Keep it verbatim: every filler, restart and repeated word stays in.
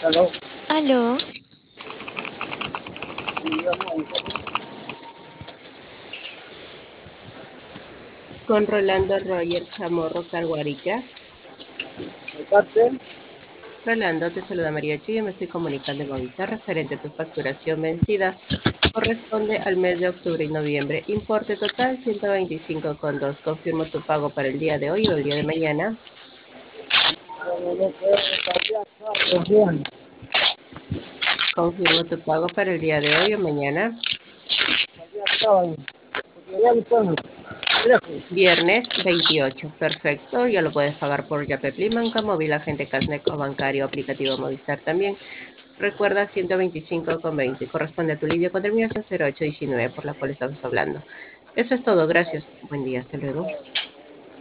Aló, Aló, digamos, Con Rolando Roger Chamorro Carguarica. de parte, Rolando, te saluda María Chu. Yo me estoy comunicando en Movistar referente a tu facturación vencida. Corresponde al mes de octubre y noviembre. Importe total ciento veinticinco con dos. Confirmo tu pago para el día de hoy o el día de mañana. no, no puedo cambiar, claro, bien, Confirmo tu pago para el día de hoy o mañana. cambiar sábado, porque ya no puedo, lejos, Viernes veintiocho. Perfecto. Ya lo puedes pagar por Yapepli, Manca, Móvil, Agente Casnec o bancario aplicativo Movistar también. Recuerda ciento veinticinco con veinte. Corresponde a tu lidio con terminación cero ocho diecinueve por la cual estamos hablando. Eso es todo. Gracias. Buen día. Hasta luego.